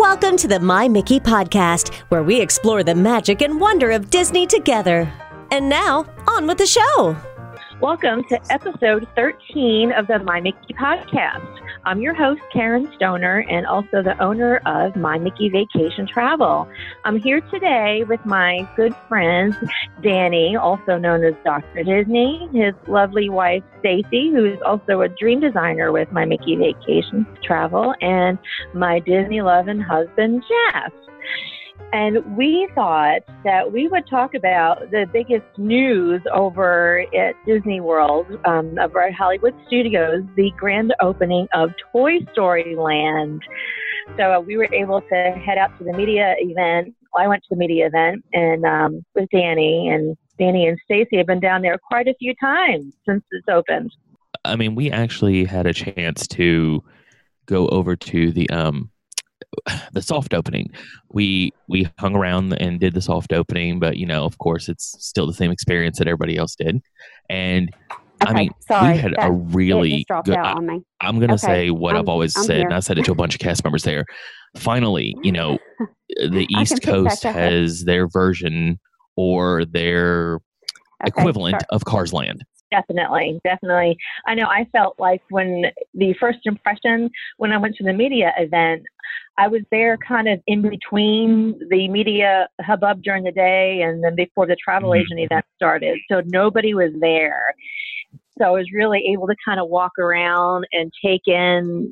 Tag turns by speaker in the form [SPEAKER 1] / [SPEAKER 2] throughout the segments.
[SPEAKER 1] Welcome to the My Mickey podcast, where we explore the magic and wonder of Disney together. And now, on with the show.
[SPEAKER 2] Welcome to episode 13 of the My Mickey podcast. I'm your host, Karen Stoner, and also the owner of My Mickey Vacation Travel. I'm here today with my good friend, Danny, also known as Dr. Disney, his lovely wife, Stacy, who is also a dream designer with My Mickey Vacation Travel, and my Disney-loving husband, Jeff. And we thought that we would talk about the biggest news over at Disney World, over at Hollywood Studios, the grand opening of Toy Story Land. So we were able to head out to the media event. Well, I went to the media event and with Danny, and Stacy have been down there quite a few times since it's opened.
[SPEAKER 3] I mean, we actually had a chance to go over to the soft opening. We hung around and did the soft opening, but of course it's still the same experience that everybody else did. And
[SPEAKER 4] okay,
[SPEAKER 3] I mean,
[SPEAKER 4] sorry,
[SPEAKER 3] we had a really good, I'm going to say what I've always said, and I said it to a bunch of cast members there. Finally, the East Coast has their version or their equivalent of Cars Land.
[SPEAKER 2] Definitely. I know I felt like when the first impression, when I went to the media event, I was there kind of in between the media hubbub during the day and then before the travel agent event started. So nobody was there. So I was really able to kind of walk around and take in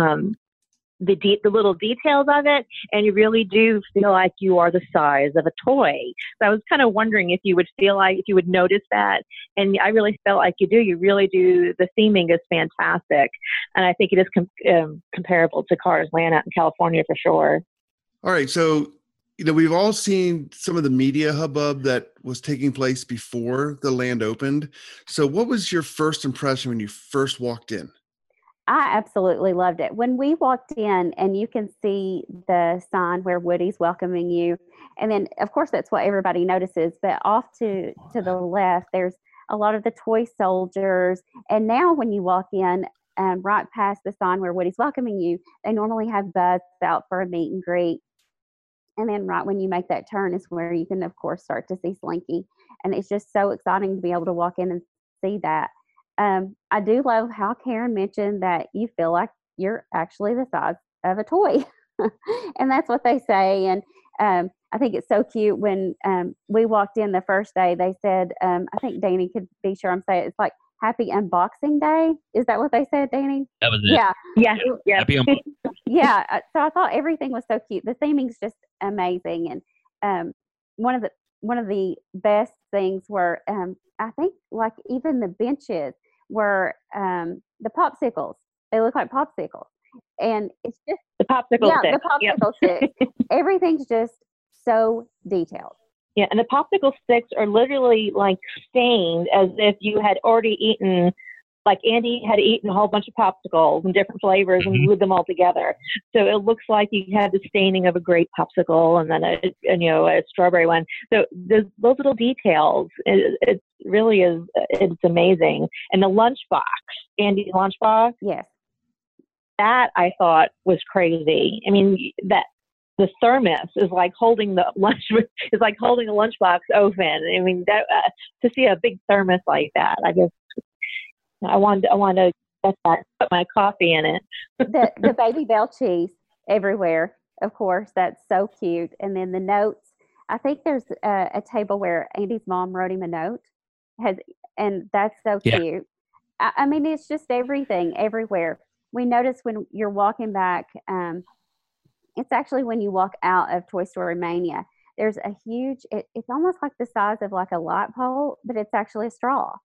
[SPEAKER 2] the little details of it, and you really do feel like you are the size of a toy. So I was kind of wondering if you would notice that, and I really felt like you do. You really do. The theming is fantastic, and I think it is comparable to Cars Land out in California for sure.
[SPEAKER 5] All right, so we've all seen some of the media hubbub that was taking place before the land opened. So what was your first impression when you first walked in?
[SPEAKER 4] I absolutely loved it. When we walked in, and you can see the sign where Woody's welcoming you, and then of course that's what everybody notices, but off to the left there's a lot of the toy soldiers. And now when you walk in, right past the sign where Woody's welcoming you, they normally have Buzz out for a meet and greet. And then right when you make that turn is where you can of course start to see Slinky, and it's just so exciting to be able to walk in and see that. I do love how Karen mentioned that you feel like you're actually the size of a toy. And that's what they say. And I think it's so cute when we walked in the first day, they said, I think Danny could be sure I'm saying it's like Happy Unboxing Day. Is that what they said, Danny?
[SPEAKER 3] That was it.
[SPEAKER 2] Yeah.
[SPEAKER 3] Happy Unboxing.
[SPEAKER 4] Yeah. So I thought everything was so cute. The theming's just amazing. And one of the best things were, I think like even the benches were the popsicles. They look like popsicles, and it's just
[SPEAKER 2] the popsicle sticks.
[SPEAKER 4] The popsicle sticks. Everything's just so detailed.
[SPEAKER 2] Yeah, and the popsicle sticks are literally like stained as if you had already eaten, like Andy had eaten a whole bunch of popsicles in different flavors and glued them all together. So it looks like you have the staining of a grape popsicle and then a strawberry one. So those little details, it really is, it's amazing. And the lunchbox, Andy's lunchbox.
[SPEAKER 4] Yes.
[SPEAKER 2] That I thought was crazy. I mean, that the thermos is like holding the lunchbox open. I mean, that to see a big thermos like that, I want to put my coffee in it.
[SPEAKER 4] the Baby Bell cheese everywhere, of course. That's so cute. And then the notes. I think there's a table where Andy's mom wrote him a note. And that's so cute. I mean, it's just everything everywhere. We notice when you're walking back, it's actually when you walk out of Toy Story Mania, there's a huge, it's almost like the size of like a light pole, but it's actually a straw.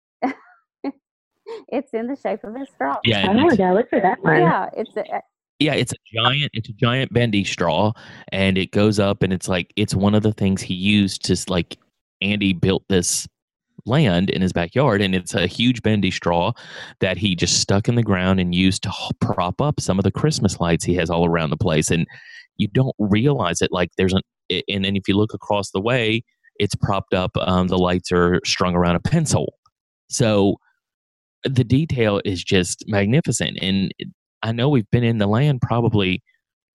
[SPEAKER 4] It's in the shape of a straw.
[SPEAKER 3] Yeah,
[SPEAKER 2] look for that one.
[SPEAKER 4] Yeah,
[SPEAKER 3] it's a giant bendy straw, and it goes up, and it's one of the things he used to, like, Andy built this land in his backyard, and it's a huge bendy straw that he just stuck in the ground and used to prop up some of the Christmas lights he has all around the place. And you don't realize it, like and then if you look across the way, it's propped up, the lights are strung around a pencil. So the detail is just magnificent. And I know we've been in the land probably,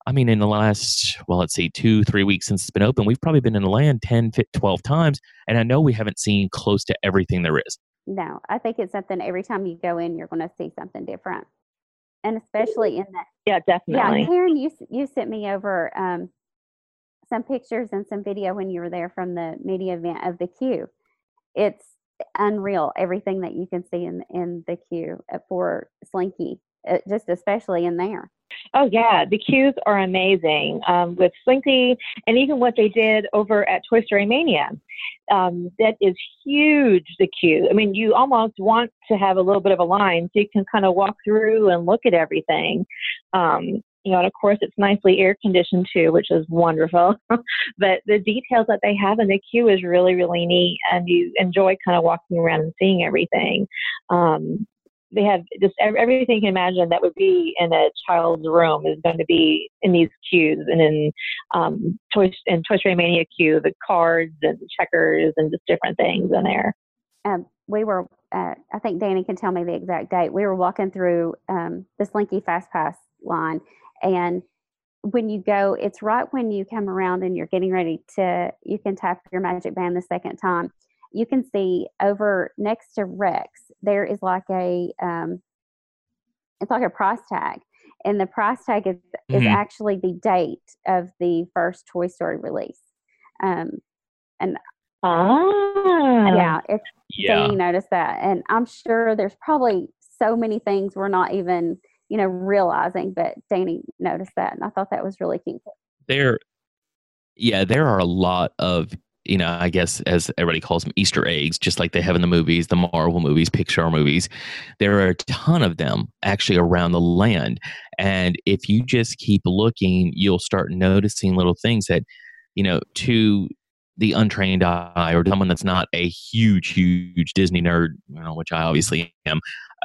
[SPEAKER 3] I mean, in the last, well, let's see, 2-3 weeks since it's been open, we've probably been in the land 10, 12 times. And I know we haven't seen close to everything there is.
[SPEAKER 4] No, I think it's something every time you go in, you're going to see something different. And especially in that.
[SPEAKER 2] Yeah, definitely.
[SPEAKER 4] Yeah, Karen, you sent me over some pictures and some video when you were there from the media event of the queue. It's unreal, everything that you can see in the queue for Slinky, just especially in there.
[SPEAKER 2] Oh, yeah. The queues are amazing with Slinky, and even what they did over at Toy Story Mania. That is huge, the queue. I mean, you almost want to have a little bit of a line so you can kind of walk through and look at everything. And of course, it's nicely air conditioned too, which is wonderful. But the details that they have in the queue is really, really neat, and you enjoy kind of walking around and seeing everything. They have just everything you can imagine that would be in a child's room is going to be in these queues, and in Toy Story Mania queue, the cards and checkers and just different things in there.
[SPEAKER 4] We were, I think Danny can tell me the exact date. We were walking through the Slinky Fast Pass line, and when you go, it's right when you come around and you're getting ready you can tap your magic band the second time. You can see over next to Rex, there is like it's like a price tag. And the price tag is actually the date of the first Toy Story release. Danny noticed that. And I'm sure there's probably so many things we're not even, realizing, but Danny noticed that. And I thought that was really cute.
[SPEAKER 3] There are a lot of, I guess as everybody calls them, Easter eggs, just like they have in the movies, the Marvel movies, Pixar movies. There are a ton of them actually around the land. And if you just keep looking, you'll start noticing little things that, to the untrained eye or someone that's not a huge Disney nerd, which I obviously am,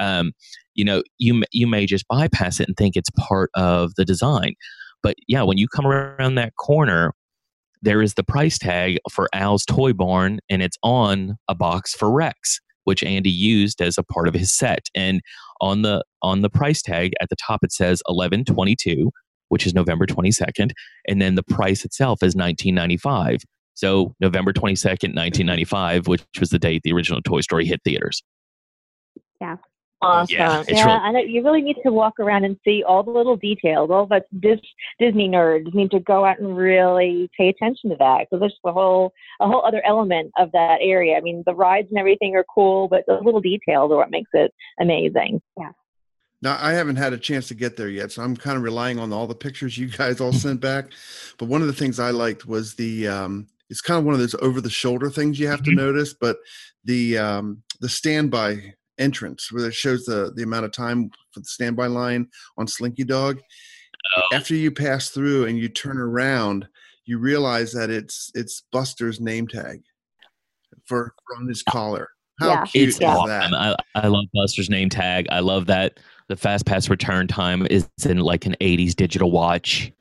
[SPEAKER 3] you may just bypass it and think it's part of the design. But yeah, when you come around that corner, there is the price tag for Al's Toy Barn, and it's on a box for Rex, which Andy used as a part of his set. And on the price tag at the top, it says 11/22, which is November 22nd, and then the price itself is $19.95. So November 22nd, 1995, which was the date the original Toy Story hit theaters.
[SPEAKER 4] Yeah.
[SPEAKER 2] Awesome.
[SPEAKER 3] Yeah,
[SPEAKER 2] I know you really need to walk around and see all the little details. All of us Disney nerds need to go out and really pay attention to that, because there's a whole other element of that area. I mean, the rides and everything are cool, but the little details are what makes it amazing.
[SPEAKER 4] Yeah.
[SPEAKER 5] Now, I haven't had a chance to get there yet, so I'm kind of relying on all the pictures you guys all sent back. But one of the things I liked was it's kind of one of those over-the-shoulder things you have to notice, but the standby entrance where it shows the amount of time for the standby line on Slinky Dog. After you pass through and you turn around, you realize that it's Buster's name tag on his collar. How cute is that?
[SPEAKER 3] I love Buster's name tag. I love that the Fast Pass return time is in like an 80s digital watch.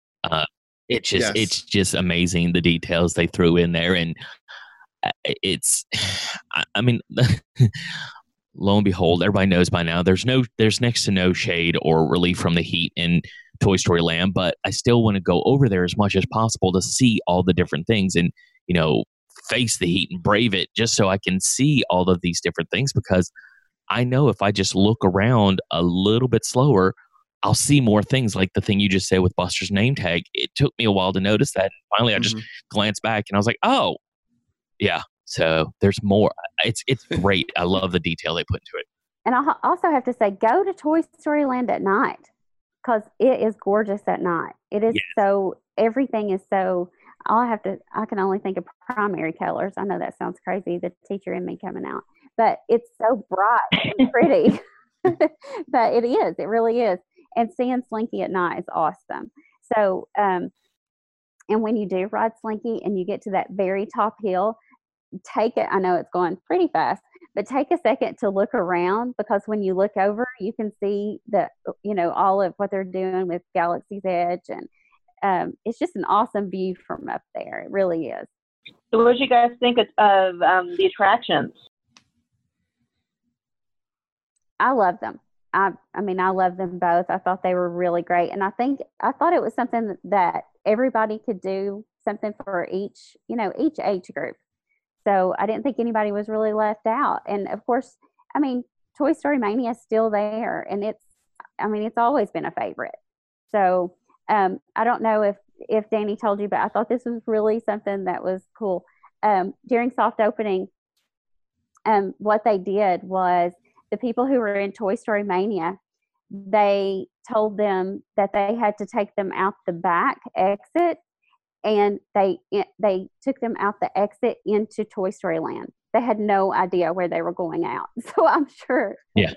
[SPEAKER 3] It's just amazing, the details they threw in there. And lo and behold, everybody knows by now there's next to no shade or relief from the heat in Toy Story Land, but I still want to go over there as much as possible to see all the different things and, face the heat and brave it, just so I can see all of these different things, because I know if I just look around a little bit slower, I'll see more things, like the thing you just said with Buster's name tag. It took me a while to notice that. Finally, I just glanced back and I was like, oh, yeah. So there's more. It's great. I love the detail they put into it.
[SPEAKER 4] And I also have to say, go to Toy Story Land at night, because it is gorgeous at night. It is everything is so, I can only think of primary colors. I know that sounds crazy, the teacher in me coming out, but it's so bright and pretty. But it really is. And seeing Slinky at night is awesome. So, and when you do ride Slinky and you get to that very top hill, I know it's going pretty fast, but take a second to look around, because when you look over, you can see all of what they're doing with Galaxy's Edge. And it's just an awesome view from up there. It really is.
[SPEAKER 2] So what did you guys think of the attractions?
[SPEAKER 4] I love them. I mean, I love them both. I thought they were really great. And I thought it was something that everybody could do something for each, each age group. So I didn't think anybody was really left out. And of course, I mean, Toy Story Mania is still there, and it's always been a favorite. So I don't know if Danny told you, but I thought this was really something that was cool. During soft opening, what they did was the people who were in Toy Story Mania, they told them that they had to take them out the back exit, and they took them out the exit into Toy Story Land. They had no idea where they were going out. So I'm sure they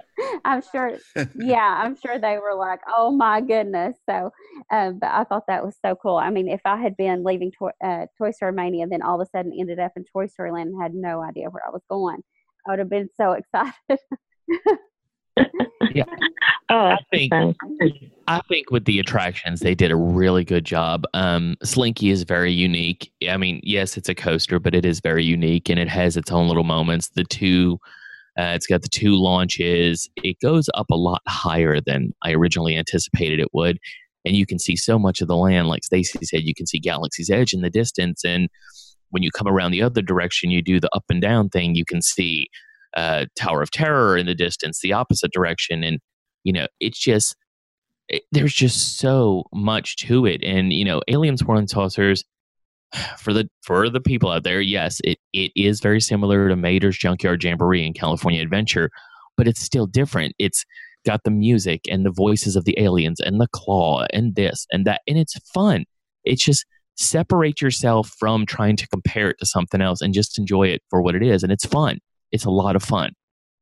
[SPEAKER 4] were like, oh my goodness. So, but I thought that was so cool. I mean, if I had been leaving Toy Story Mania, then all of a sudden ended up in Toy Story Land and had no idea where I was going, I would have been so excited.
[SPEAKER 3] Yeah. I think with the attractions, they did a really good job. Slinky is very unique. I mean, yes, it's a coaster, but it is very unique, and it has its own little moments. It's got the 2 launches. It goes up a lot higher than I originally anticipated it would, and you can see so much of the land. Like Stacy said, you can see Galaxy's Edge in the distance, and when you come around the other direction, you do the up and down thing. You can see Tower of Terror in the distance, the opposite direction, and it's just there's just so much to it. And Alien Swirling Saucers, for the people out there, yes, it is very similar to Mater's Junkyard Jamboree and California Adventure, but it's still different. It's got the music and the voices of the aliens and the claw and this and that, and it's fun. It's just separate yourself from trying to compare it to something else and just enjoy it for what it is, and it's fun. It's a lot of fun.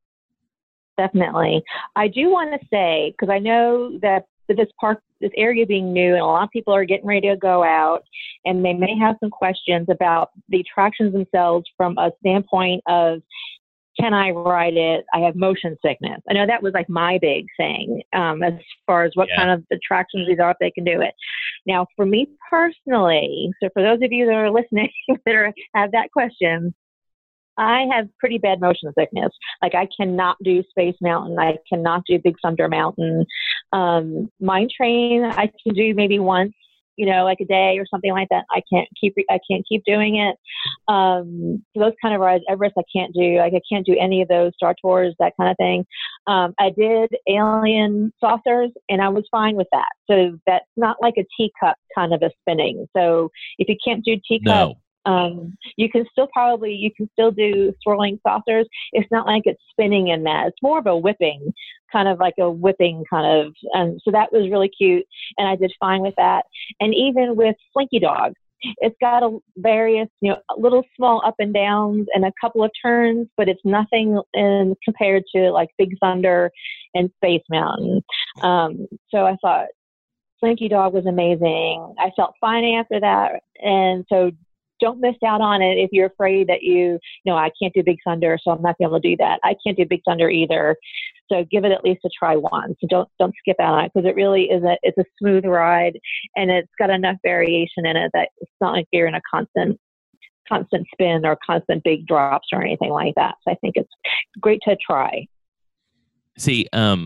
[SPEAKER 2] Definitely. I do want to say, because I know that this area being new, and a lot of people are getting ready to go out, and they may have some questions about the attractions themselves from a standpoint of, can I ride it? I have motion sickness. I know that was like my big thing as far as what kind of attractions these are, if they can do it. Now, for me personally, so for those of you that are listening that have that question, I have pretty bad motion sickness. Like, I cannot do Space Mountain. I cannot do Big Thunder Mountain. Mine Train, I can do maybe once, like a day or something like that. I can't keep doing it. Those kind of rides, Everest, I can't do. Like, I can't do any of those, Star Tours, that kind of thing. I did Alien Saucers, and I was fine with that. So that's not like a teacup kind of a spinning. So if you can't do teacup, you can still do Swirling Saucers. It's not like it's spinning in that. It's more of a whipping, kind of like a whipping kind of. So that was really cute, and I did fine with that. And even with Slinky Dog, it's got various, little small up and downs and a couple of turns, but it's nothing compared to like Big Thunder and Space Mountain. So I thought Slinky Dog was amazing. I felt fine after that, and so don't miss out on it if you're afraid that I can't do Big Thunder, so I'm not going to be able to do that. I can't do Big Thunder either. So give it at least a try once. So don't skip out on it, because it really is it's a smooth ride, and it's got enough variation in it that it's not like you're in a constant spin or constant big drops or anything like that. So I think it's great to try.
[SPEAKER 3] See, I'm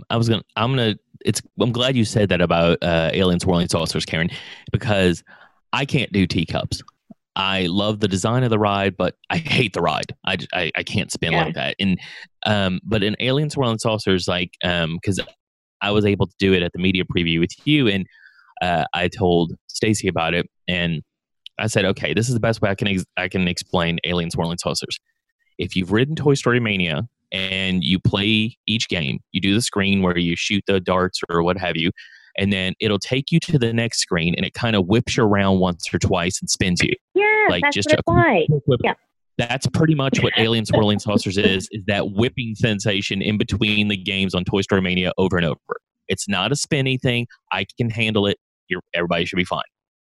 [SPEAKER 3] glad you said that about Alien Swirling Saucers, Karen, because I can't do teacups. I love the design of the ride, but I hate the ride. I can't spin like that. And but in Alien Swirling Saucers, because I was able to do it at the media preview with you, and I told Stacy about it, and I said, okay, this is the best way I can explain Alien Swirling Saucers. If you've ridden Toy Story Mania and you play each game, you do the screen where you shoot the darts or what have you, and then it'll take you to the next screen, and it kind of whips you around once or twice and spins you.
[SPEAKER 2] Yeah, that's just what it's like. Yeah.
[SPEAKER 3] That's pretty much what Alien Swirling Saucers is that whipping sensation in between the games on Toy Story Mania over and over. It's not a spinny thing. I can handle it. Everybody should be fine.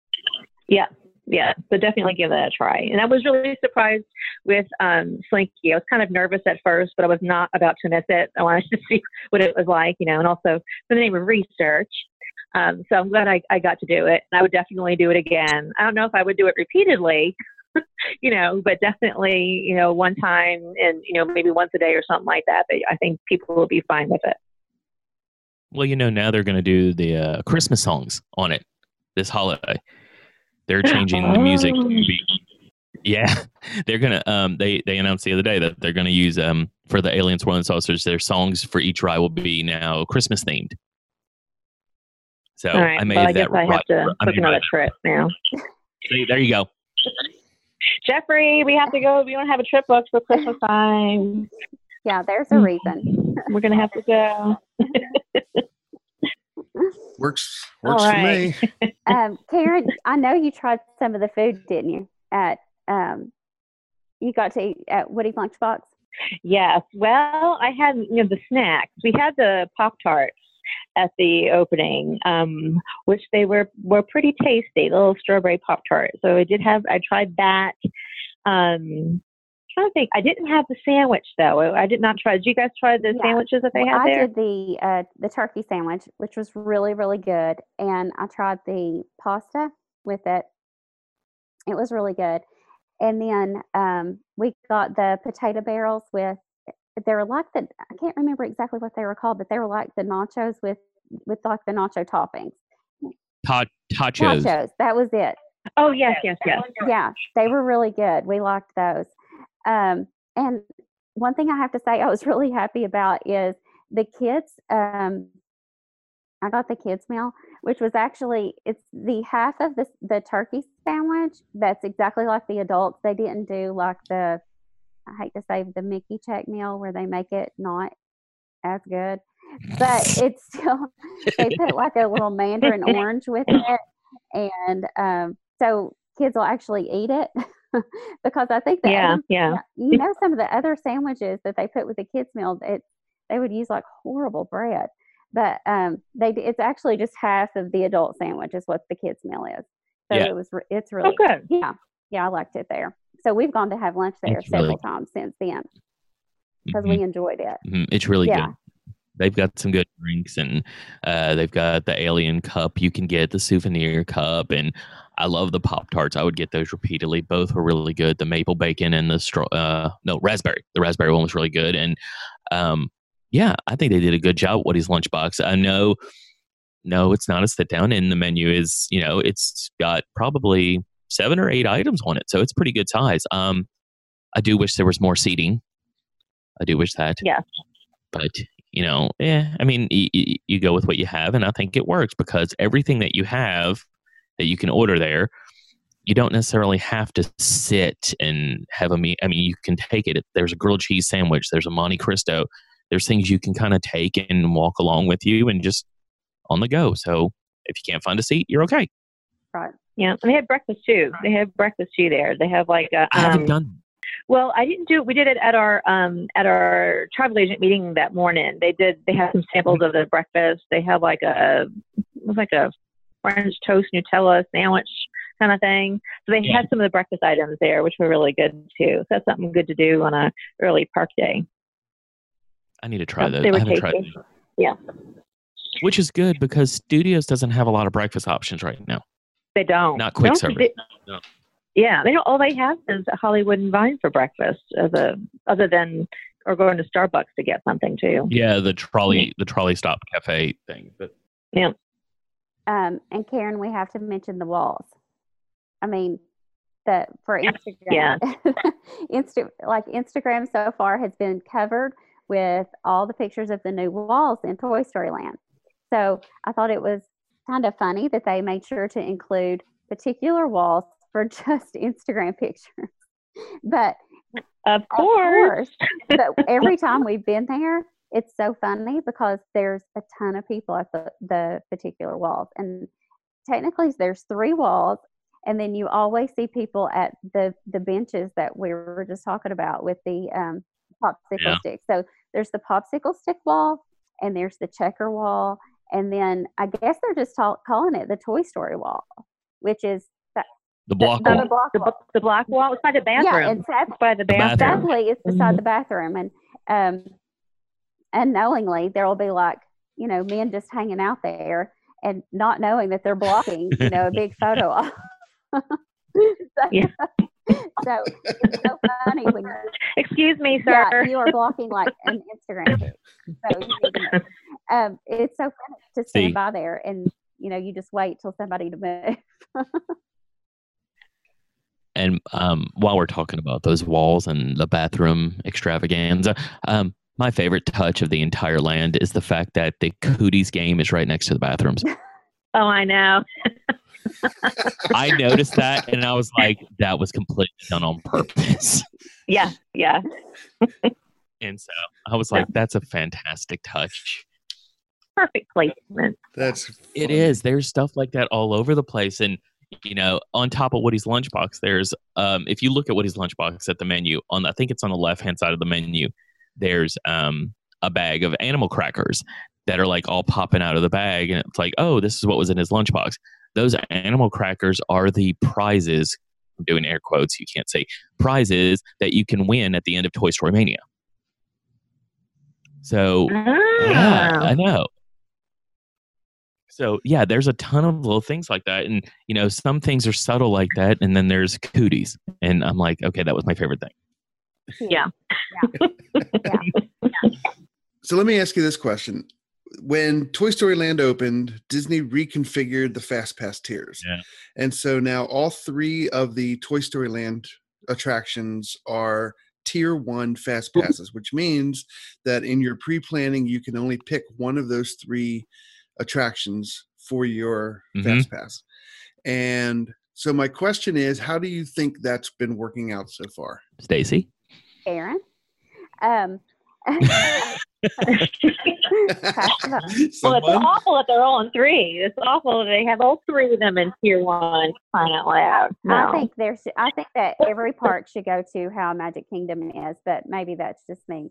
[SPEAKER 2] Yeah, so definitely give that a try. And I was really surprised with Slinky. I was kind of nervous at first, but I was not about to miss it. I wanted to see what it was like, and also for the name of research. So I'm glad I got to do it. And I would definitely do it again. I don't know if I would do it repeatedly, but definitely, one time and, maybe once a day or something like that. But I think people will be fine with it.
[SPEAKER 3] Well, now they're going to do the Christmas songs on it this holiday. They're changing the music. Yeah, they're gonna. They announced the other day that they're gonna use for the Aliens, World and Saucers. Their songs for each ride will be now Christmas themed. So
[SPEAKER 2] All right.
[SPEAKER 3] I made
[SPEAKER 2] well, I
[SPEAKER 3] that.
[SPEAKER 2] guess I have to book another trip now.
[SPEAKER 3] See, there you go.
[SPEAKER 2] Jeffrey, we have to go. We don't have a trip booked for Christmas time.
[SPEAKER 4] Yeah, there's a reason.
[SPEAKER 2] We're gonna have to go.
[SPEAKER 5] Works
[SPEAKER 2] All
[SPEAKER 5] for
[SPEAKER 2] right.
[SPEAKER 5] me.
[SPEAKER 4] Karen, I know you tried some of the food, didn't you? You got to eat at Woody's Lunchbox?
[SPEAKER 2] Yes. Well, I had the snacks. We had the Pop-Tarts at the opening, which they were pretty tasty, little strawberry Pop-Tart. So I tried that. Trying to think. I didn't have the sandwich though. I did not try. Did you guys try the sandwiches that they had there?
[SPEAKER 4] I did the turkey sandwich, which was really, really good. And I tried the pasta with it. It was really good. And then we got the potato barrels they were like I can't remember exactly what they were called, but they were like the nachos with like the nacho toppings.
[SPEAKER 3] Tachos.
[SPEAKER 4] That was it.
[SPEAKER 2] Oh, yes.
[SPEAKER 4] Yeah, they were really good. We liked those. And one thing I have to say I was really happy about is the kids. I got the kids meal, which was actually, it's the half of the turkey sandwich that's exactly like the adults. They didn't do like I hate to say the Mickey check meal where they make it not as good, but it's still, they put like a little mandarin orange with it. And so kids will actually eat it because I think that, some of the other sandwiches that they put with the kids meal, they would use like horrible bread. But it's actually just half of the adult sandwich is what the kids meal is. So it's really
[SPEAKER 2] good.
[SPEAKER 4] Yeah, I liked it there. So we've gone to have lunch there several times since then because we enjoyed it.
[SPEAKER 3] It's really good. They've got some good drinks, and they've got the alien cup. You can get the souvenir cup, and I love the Pop-Tarts. I would get those repeatedly. Both were really good. The maple bacon and the raspberry. The raspberry one was really good, and I think they did a good job with Woody's Lunchbox. I know, no, it's not a sit down, and the menu is, it's got probably 7 or 8 items on it, so it's pretty good size. I do wish there was more seating. I do wish that.
[SPEAKER 2] Yeah.
[SPEAKER 3] But I mean, you go with what you have, and I think it works because everything that you have that you can order there, you don't necessarily have to sit and have a meal. I mean, you can take it. There's a grilled cheese sandwich. There's a Monte Cristo. There's things you can kind of take and walk along with you and just on the go. So if you can't find a seat, you're okay.
[SPEAKER 2] Right. Yeah. And they have breakfast too. They have breakfast too there. They have like
[SPEAKER 3] I haven't done.
[SPEAKER 2] Well, I didn't do. We did it at our travel agent meeting that morning. They have some samples of the breakfast. They have like a French toast Nutella sandwich kind of thing. So they had some of the breakfast items there, which were really good too. So that's something good to do on a early park day.
[SPEAKER 3] I need to try those.
[SPEAKER 2] They were
[SPEAKER 3] I haven't
[SPEAKER 2] tasty.
[SPEAKER 3] tried.
[SPEAKER 2] Yeah.
[SPEAKER 3] Which is good because Studios doesn't have a lot of breakfast options right now.
[SPEAKER 2] They don't.
[SPEAKER 3] Not quick service. No.
[SPEAKER 2] Yeah, they don't. All they have is Hollywood and Vine for breakfast, other than or going to Starbucks to get something too.
[SPEAKER 3] Yeah, the trolley stop cafe thing. But
[SPEAKER 2] yeah.
[SPEAKER 4] And Karen, we have to mention the walls. I mean, for Instagram, Instagram so far has been covered with all the pictures of the new walls in Toy Story Land. So I thought it was kind of funny that they made sure to include particular walls for just Instagram pictures. But
[SPEAKER 2] of course.
[SPEAKER 4] But every time we've been there, it's so funny because there's a ton of people at the particular walls. And technically there's 3 walls. And then you always see people at the benches that we were just talking about with the popsicle sticks. So there's the popsicle stick wall and there's the checker wall. And then I guess they're just calling it the Toy Story wall, which is
[SPEAKER 3] the block wall.
[SPEAKER 2] The block wall. It's by the bathroom.
[SPEAKER 4] Yeah,
[SPEAKER 2] it's by the bathroom.
[SPEAKER 4] Exactly. It's beside the bathroom. And unknowingly, there will be like, men just hanging out there and not knowing that they're blocking, a big photo op. So it's so funny when
[SPEAKER 2] excuse me, sir.
[SPEAKER 4] Yeah, you are blocking like an Instagram page. So It's so funny to stand by there and, you just wait till somebody to move.
[SPEAKER 3] And while we're talking about those walls and the bathroom extravaganza, my favorite touch of the entire land is the fact that the Cooties game is right next to the bathrooms.
[SPEAKER 2] Oh, I know.
[SPEAKER 3] I noticed that, and I was like, that was completely done on purpose.
[SPEAKER 2] Yeah.
[SPEAKER 3] And so I was like, that's a fantastic touch.
[SPEAKER 2] Perfect placement.
[SPEAKER 3] It is. There's stuff like that all over the place. And, on top of Woody's lunchbox, there's, if you look at Woody's lunchbox at the menu, I think it's on the left-hand side of the menu, there's a bag of animal crackers that are like all popping out of the bag. And it's like, oh, this is what was in his lunchbox. Those animal crackers are the prizes. I'm doing air quotes. You can't say prizes that you can win at the end of Toy Story Mania. So, yeah, I know. So, yeah, there's a ton of little things like that. And, some things are subtle like that. And then there's Cooties. And I'm like, okay, that was my favorite thing.
[SPEAKER 2] Yeah.
[SPEAKER 5] So let me ask you this question. When Toy Story Land opened, Disney reconfigured the FastPass tiers.
[SPEAKER 3] Yeah.
[SPEAKER 5] And so now all 3 of the Toy Story Land attractions are Tier 1 FastPasses, which means that in your pre-planning, you can only pick one of those 3 attractions for your FastPass. And so my question is, how do you think that's been working out so far?
[SPEAKER 3] Stacy?
[SPEAKER 4] Aaron?
[SPEAKER 2] Well, it's awful that they're all in 3. It's awful that they have all 3 of them in Tier 1. Crying out loud. No.
[SPEAKER 4] I think that every park should go to how Magic Kingdom is, but maybe that's just me.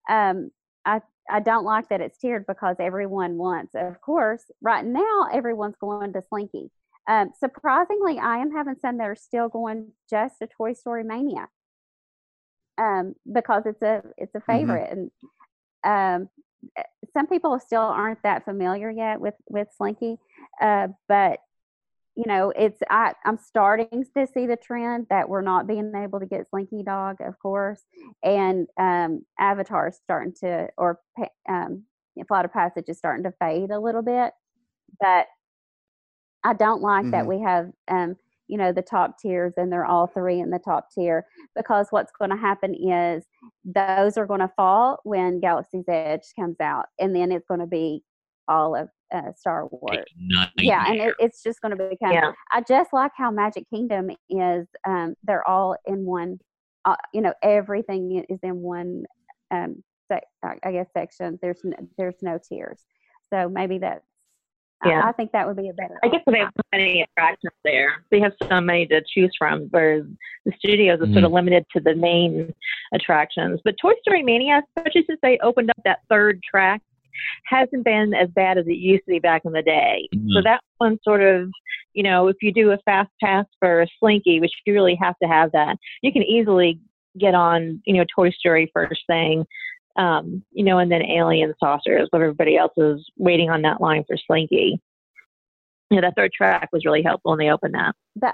[SPEAKER 4] I don't like that it's tiered because everyone wants. Of course, right now everyone's going to Slinky. Surprisingly, I am having some that are still going just to Toy Story Mania. Because it's a favorite, and some people still aren't that familiar yet with Slinky, but I'm starting to see the trend that we're not being able to get Slinky Dog, of course, and Avatar is starting to, or Flight of Passage is starting to fade a little bit, but I don't like that we have the top tiers and they're all 3 in the top tier, because what's going to happen is those are going to fall when Galaxy's Edge comes out, and then it's going to be all of Star Wars. Yeah, and it's just going to become. Yeah. I just like how Magic Kingdom is. They're all in one. Everything is in one. I guess section. There's no tiers, so maybe that's. Yeah. I think that would be a better.
[SPEAKER 2] I guess they have so many attractions there. They have so many to choose from, whereas the studios are sort of limited to the main attractions. But Toy Story Mania, especially since they opened up that 3rd track, hasn't been as bad as it used to be back in the day. So that one sort of, if you do a fast pass for Slinky, which you really have to have that, you can easily get on, Toy Story first thing. And then Alien Saucers, but everybody else is waiting on that line for Slinky. That 3rd track was really helpful when they opened that.
[SPEAKER 4] But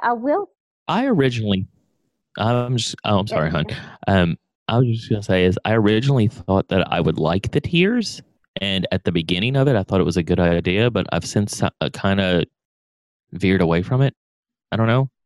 [SPEAKER 3] I'm sorry, hon. I was just going to say I originally thought that I would like the tiers. And at the beginning of it, I thought it was a good idea, but I've since kind of veered away from it. I don't know.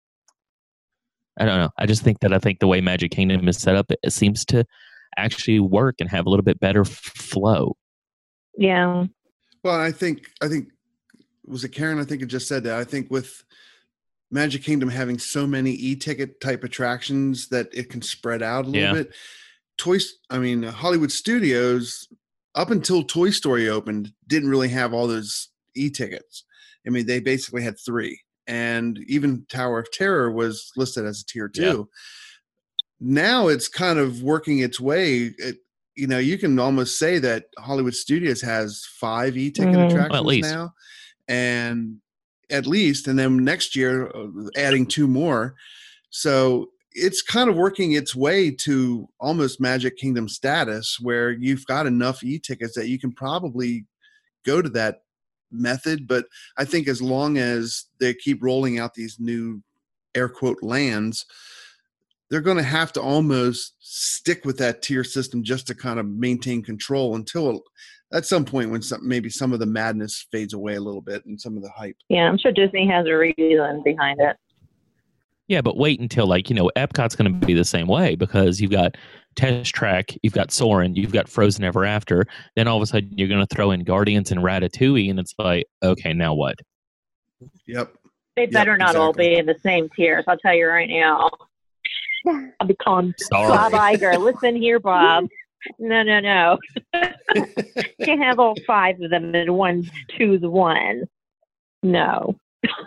[SPEAKER 3] I just think the way Magic Kingdom is set up, it seems to actually work and have a little bit better flow.
[SPEAKER 2] Yeah.
[SPEAKER 5] Well, I think was it Karen? I think it just said that. I think with Magic Kingdom having so many e-ticket type attractions that it can spread out a little bit. Hollywood Studios, up until Toy Story opened, didn't really have all those e-tickets. I mean, they basically had 3, and even Tower of Terror was listed as a tier 2. Yeah. Now it's kind of working its way. You can almost say that Hollywood Studios has 5 e-ticket attractions now, and at least, and then next year adding 2 more. So it's kind of working its way to almost Magic Kingdom status, where you've got enough e-tickets that you can probably go to that method. But I think as long as they keep rolling out these new air quote lands, they're going to have to almost stick with that tier system just to kind of maintain control until at some point when maybe some of the madness fades away a little bit and some of the hype.
[SPEAKER 2] Yeah, I'm sure Disney has a reason behind it.
[SPEAKER 3] Yeah, but wait until Epcot's going to be the same way because you've got Test Track, you've got Soarin', you've got Frozen Ever After. Then all of a sudden you're going to throw in Guardians and Ratatouille, and it's like, okay, now what?
[SPEAKER 5] Yep.
[SPEAKER 2] They better not all be in the same tiers. I'll tell you right now. I'll be calling Bob Iger. Listen here, Bob. No. Can't have all 5 of them in one, choose one. No.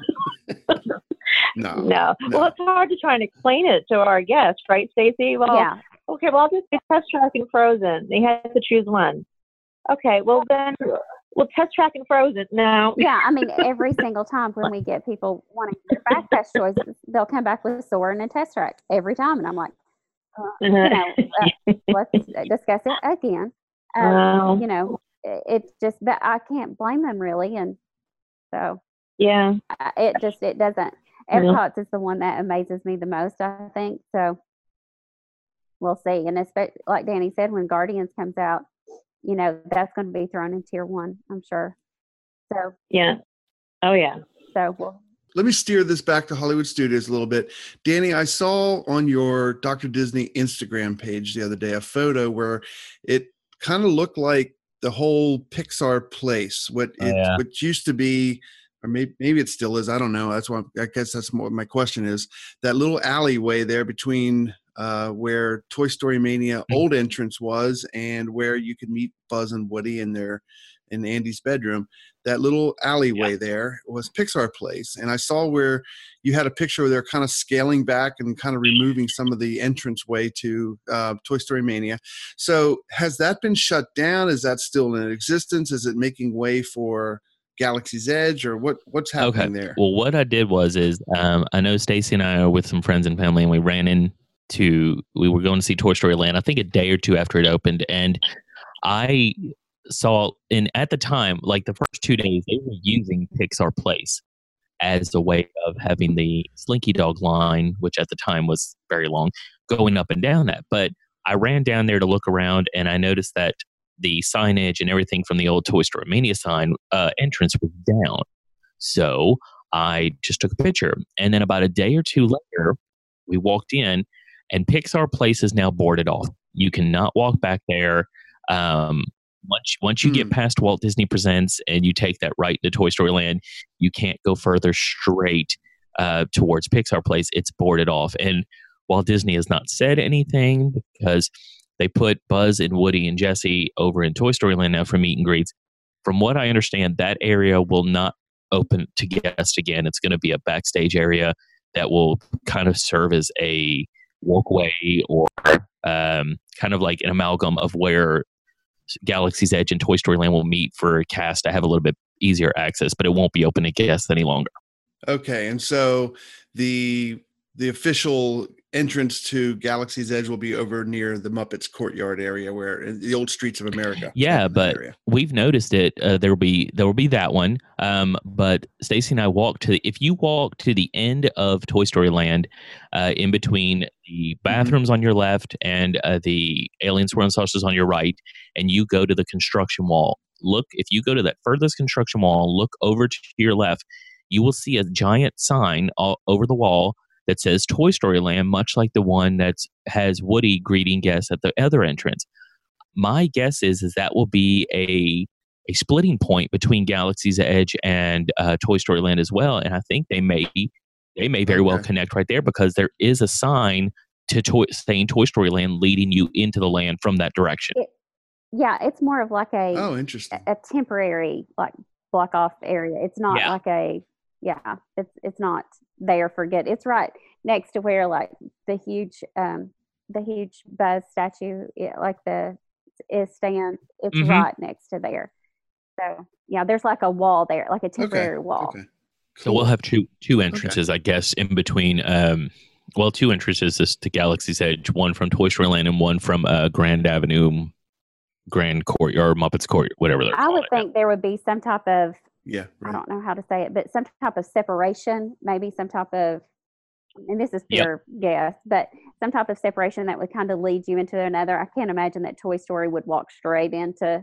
[SPEAKER 2] No. Well, it's hard to try and explain it to our guests, right, Stacey? Well,
[SPEAKER 4] Yeah.
[SPEAKER 2] Okay, well, I'll just get Test Track and Frozen. They had to choose one. Okay, well, then we'll Test Track and Frozen. No.
[SPEAKER 4] Yeah, I mean, every single time when we get people wanting their fast pass choices, they'll come back with Soarin' and Test Track every time. And I'm like, let's discuss it again. It's just, but I can't blame them really. And so,
[SPEAKER 2] yeah,
[SPEAKER 4] it doesn't. Epcot's is the one that amazes me the most, I think. So we'll see. And like Danny said, when Guardians comes out, that's going to be thrown in tier 1, I'm sure. So
[SPEAKER 2] yeah. Oh yeah.
[SPEAKER 4] So
[SPEAKER 5] let me steer this back to Hollywood Studios a little bit. Danny, I saw on your Dr. Disney Instagram page the other day a photo where it kind of looked like the whole Pixar place, what used to be, or maybe it still is. I don't know. That's why I guess that's more my question is that little alleyway there between where Toy Story Mania old entrance was and where you could meet Buzz and Woody in Andy's bedroom. That little alleyway there was Pixar Place. And I saw where you had a picture where they're kind of scaling back and kind of removing some of the entranceway to Toy Story Mania. So has that been shut down? Is that still in existence? Is it making way for Galaxy's Edge, or what's happening there?
[SPEAKER 3] Well, what I did was I know Stacey and I are with some friends and family, and we were going to see Toy Story Land, I think a day or two after it opened. And I saw, at the time, like the first 2 days, they were using Pixar Place as a way of having the Slinky Dog line, which at the time was very long, going up and down that. But I ran down there to look around, and I noticed that the signage and everything from the old Toy Story Mania sign entrance was down. So I just took a picture. And then about a day or two later, we walked in, and Pixar Place is now boarded off. You cannot walk back there. Once you get past Walt Disney Presents and you take that right to Toy Story Land, you can't go further straight towards Pixar Place. It's boarded off. And Walt Disney has not said anything because they put Buzz and Woody and Jesse over in Toy Story Land now for meet and greets. From what I understand, that area will not open to guests again. It's going to be a backstage area that will kind of serve as a walkway or kind of like an amalgam of where Galaxy's Edge and Toy Story Land will meet for a cast to have a little bit easier access, but it won't be open to guests any longer.
[SPEAKER 5] Okay, and so the official entrance to Galaxy's Edge will be over near the Muppets courtyard area, where in the old Streets of America.
[SPEAKER 3] Yeah, but we've noticed it. There will be that one. But Stacey and I if you walk to the end of Toy Story Land, in between the bathrooms on your left and the Alien Swirling Saucers on your right, and you go to the construction wall. If you go to that furthest construction wall, look over to your left, you will see a giant sign all over the wall that says Toy Story Land, much like the one that has Woody greeting guests at the other entrance. My guess is that will be a splitting point between Galaxy's Edge and Toy Story Land as well. And I think they may very well connect right there because there is a sign saying Toy Story Land leading you into the land from that direction.
[SPEAKER 4] It's more of like
[SPEAKER 5] interesting.
[SPEAKER 4] a temporary like block off area. It's not like it's not there for good. It's right next to where like the huge Buzz statue stands. It's right next to there. So there's like a wall there, like a temporary wall.
[SPEAKER 5] Okay.
[SPEAKER 3] So we'll have two entrances, I guess, in between. Two entrances to Galaxy's Edge, one from Toy Story Land and one from Grand Avenue, Grand Courtyard, Muppets Court, whatever they're calling it.
[SPEAKER 4] I would think there would be some type of
[SPEAKER 5] right.
[SPEAKER 4] I don't know how to say it, but some type of separation, maybe some type of, and this is pure guess, but some type of separation that would kind of lead you into another. I can't imagine that Toy Story would walk straight into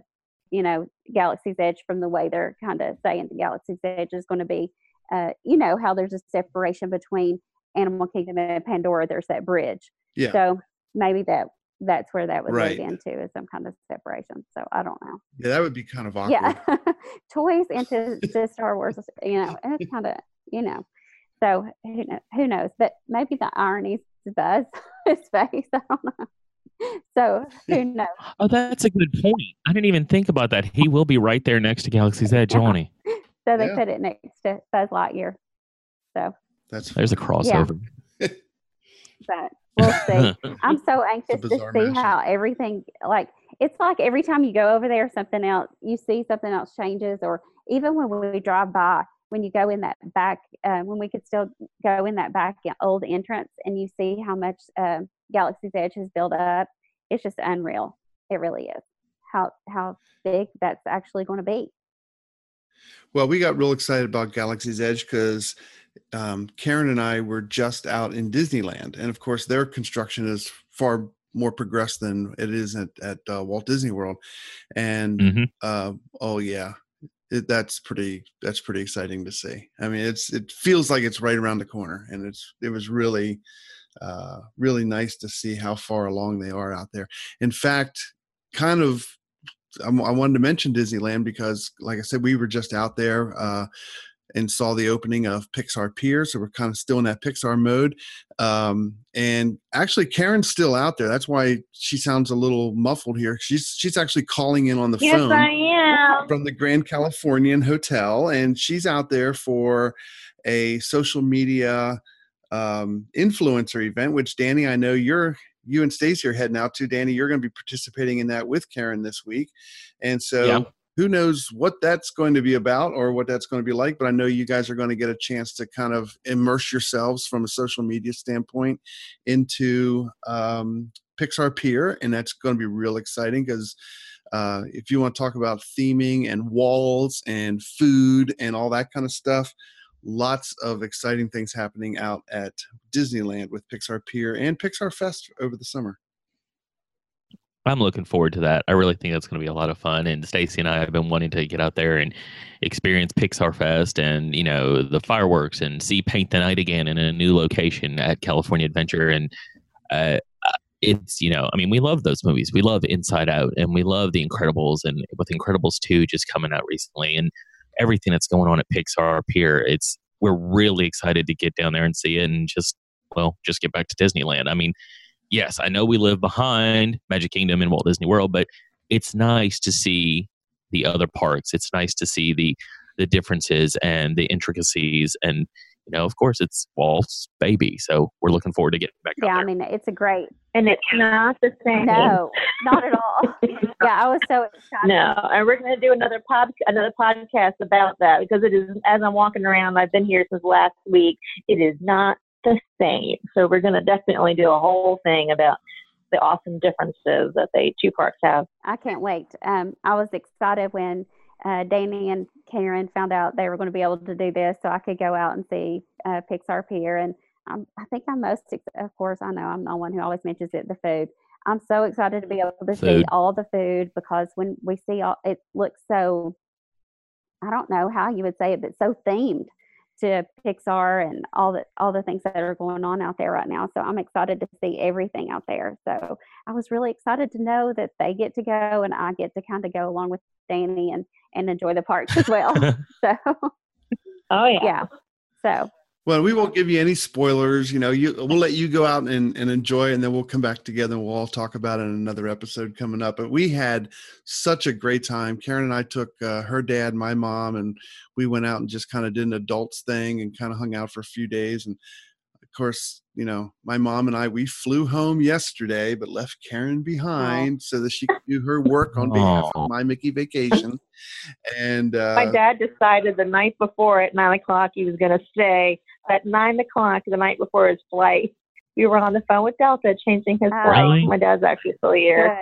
[SPEAKER 4] Galaxy's Edge from the way they're kind of saying the Galaxy's Edge is going to be, how there's a separation between Animal Kingdom and Pandora. There's that bridge.
[SPEAKER 5] Yeah.
[SPEAKER 4] So maybe that's where that would
[SPEAKER 5] Right.
[SPEAKER 4] lead into, is some kind of separation. So I don't know.
[SPEAKER 5] Yeah, that would be kind of awkward.
[SPEAKER 4] Yeah. Toys into to Star Wars, and it's kind of, so who knows? But maybe the irony's Buzz, his face. I don't know. So who knows?
[SPEAKER 3] Oh, that's a good point. I didn't even think about that. He will be right there next to Galaxy's Edge, won't he?
[SPEAKER 4] So they put it next to Buzz Lightyear. So
[SPEAKER 3] there's a crossover.
[SPEAKER 4] Yeah. But we'll see. I'm so anxious to see
[SPEAKER 5] mashup.
[SPEAKER 4] how everything, it's like every time you go over there, something else, you see something else changes. Or even when we drive by, when you go in that back, when we could still go in that back old entrance, and you see how much Galaxy's Edge has built up, it's just unreal. It really is. How big that's actually going to be.
[SPEAKER 5] Well, we got real excited about Galaxy's Edge because Karen and I were just out in Disneyland. And of course, their construction is far more progressed than it is at Walt Disney World. And oh yeah, that's pretty exciting to see. I mean, it feels like it's right around the corner, and it was really nice to see how far along they are out there. In fact, I wanted to mention Disneyland because, like I said, we were just out there and saw the opening of Pixar Pier. So we're kind of still in that Pixar mode. And actually, Karen's still out there. That's why she sounds a little muffled here. She's actually calling in on the phone.
[SPEAKER 2] Yes, I am.
[SPEAKER 5] From the Grand Californian Hotel. And she's out there for a social media influencer event, which Danny, I know you and Stacey are heading out to. Danny, you're going to be participating in that with Karen this week. And so who knows what that's going to be about or what that's going to be like, but I know you guys are going to get a chance to kind of immerse yourselves from a social media standpoint into Pixar Pier. And that's going to be real exciting because if you want to talk about theming and walls and food and all that kind of stuff, lots of exciting things happening out at Disneyland with Pixar Pier and Pixar Fest over the summer.
[SPEAKER 3] I'm looking forward to that. I really think that's going to be a lot of fun. And Stacey and I have been wanting to get out there and experience Pixar Fest and, the fireworks and see Paint the Night again in a new location at California Adventure. And it's, we love those movies. We love Inside Out and we love The Incredibles, and with Incredibles 2 just coming out recently and everything that's going on at Pixar Pier. We're really excited to get down there and see it and just get back to Disneyland. I mean, yes, I know we live behind Magic Kingdom and Walt Disney World, but it's nice to see the other parks. It's nice to see the differences and the intricacies. And, of course, it's Walt's baby. So we're looking forward to getting back out there.
[SPEAKER 4] I mean, it's a great.
[SPEAKER 2] And it's not the same.
[SPEAKER 4] No, not at all. Yeah, I was so excited.
[SPEAKER 2] No, and we're going to do another podcast about that because it is, as I'm walking around, I've been here since last week, it is not the same. So we're going to definitely do a whole thing about the awesome differences that the two parks have.
[SPEAKER 4] I can't wait. I was excited when Danny and Karen found out they were going to be able to do this, so I could go out and see Pixar Pier. And I think I'm most, of course, I know I'm the one who always mentions it, the food. I'm so excited to be able to see all the food because when we see it looks so, I don't know how you would say it, but so themed to Pixar and all the things that are going on out there right now. So I'm excited to see everything out there. So I was really excited to know that they get to go and I get to kind of go along with Danny and enjoy the parks as well. So, yeah. So.
[SPEAKER 5] Well, we won't give you any spoilers. We'll let you go out and enjoy, and then we'll come back together and we'll all talk about it in another episode coming up. But we had such a great time. Karen and I took her dad, my mom, and we went out and just kind of did an adults thing and kind of hung out for a few days. And of course, my mom and I, we flew home yesterday, but left Karen behind so that she could do her work on behalf of My Mickey Vacation. And
[SPEAKER 2] my dad decided the night before at 9:00 he was going to stay. At 9:00 the night before his flight, we were on the phone with Delta changing his flight.
[SPEAKER 3] Really?
[SPEAKER 2] My dad's actually still here.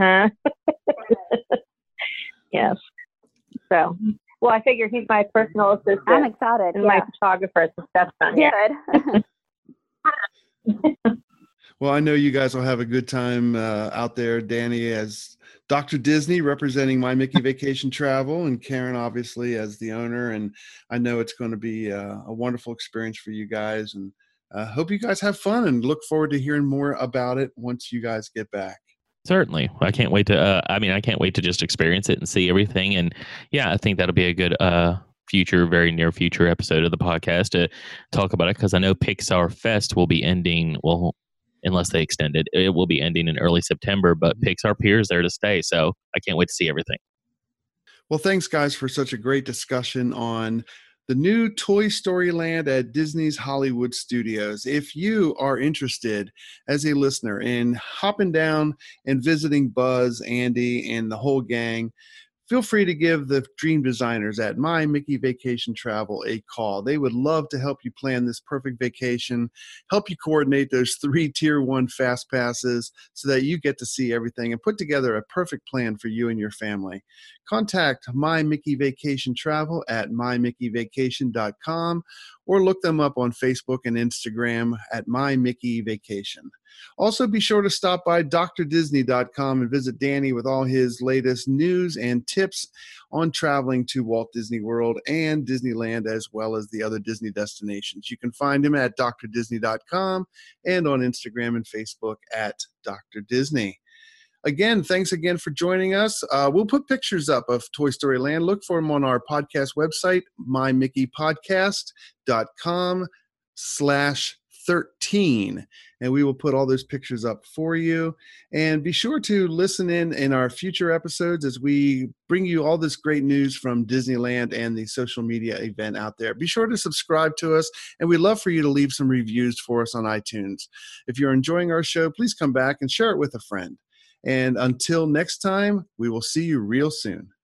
[SPEAKER 2] Yes. So, well, I figure he's my personal assistant.
[SPEAKER 4] I'm excited.
[SPEAKER 2] And my photographer, so that's fun.
[SPEAKER 4] Good.
[SPEAKER 5] Well, I know you guys will have a good time out there. Danny as Dr. Disney representing My Mickey Vacation Travel, and Karen obviously as the owner. And I know it's going to be a wonderful experience for you guys. And hope you guys have fun and look forward to hearing more about it once you guys get back.
[SPEAKER 3] Certainly. I can't wait to, I can't wait to just experience it and see everything. And yeah, I think that'll be a good, very near future episode of the podcast to talk about it. Cause I know Pixar Fest will be ending. Well, unless they extend it, it will be ending in early September, but Pixar Pier is there to stay. So I can't wait to see everything.
[SPEAKER 5] Well, thanks guys for such a great discussion on the new Toy Story Land at Disney's Hollywood Studios. If you are interested as a listener in hopping down and visiting Buzz, Andy, and the whole gang, feel free to give the dream designers at My Mickey Vacation Travel a call. They would love to help you plan this perfect vacation, help you coordinate those 3 Tier 1 Fast Passes so that you get to see everything and put together a perfect plan for you and your family. Contact My Mickey Vacation Travel at mymickeyvacation.com or look them up on Facebook and Instagram at My Mickey Vacation. Also, be sure to stop by drdisney.com and visit Danny with all his latest news and tips on traveling to Walt Disney World and Disneyland, as well as the other Disney destinations. You can find him at drdisney.com and on Instagram and Facebook at Dr. Disney. Again, thanks again for joining us. We'll put pictures up of Toy Story Land. Look for them on our podcast website, mymickeypodcast.com/13. And we will put all those pictures up for you. And be sure to listen in our future episodes as we bring you all this great news from Disneyland and the social media event out there. Be sure to subscribe to us, and we'd love for you to leave some reviews for us on iTunes. If you're enjoying our show, please come back and share it with a friend. And until next time, we will see you real soon.